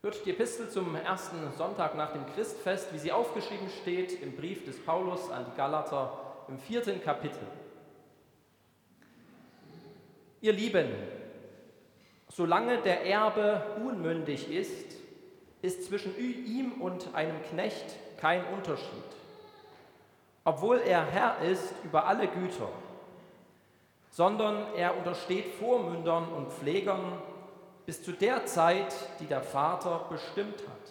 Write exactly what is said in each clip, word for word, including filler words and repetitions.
Hört die Epistel zum ersten Sonntag nach dem Christfest, wie sie aufgeschrieben steht im Brief des Paulus an die Galater im vierten Kapitel. Ihr Lieben, solange der Erbe unmündig ist, ist zwischen ihm und einem Knecht kein Unterschied, obwohl er Herr ist über alle Güter, sondern er untersteht Vormündern und Pflegern bis zu der Zeit, die der Vater bestimmt hat.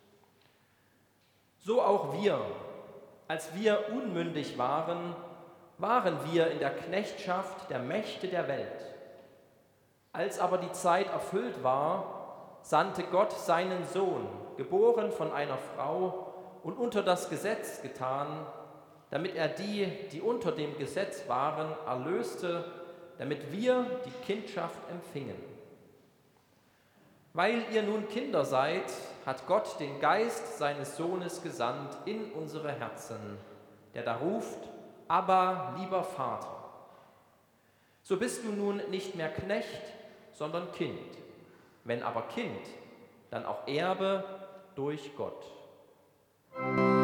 So auch wir, als wir unmündig waren, waren wir in der Knechtschaft der Mächte der Welt. Als aber die Zeit erfüllt war, sandte Gott seinen Sohn, geboren von einer Frau und unter das Gesetz getan, damit er die, die unter dem Gesetz waren, erlöste, damit wir die Kindschaft empfingen. Weil ihr nun Kinder seid, hat Gott den Geist seines Sohnes gesandt in unsere Herzen, der da ruft, Abba, lieber Vater. So bist du nun nicht mehr Knecht, sondern Kind. Wenn aber Kind, dann auch Erbe durch Gott.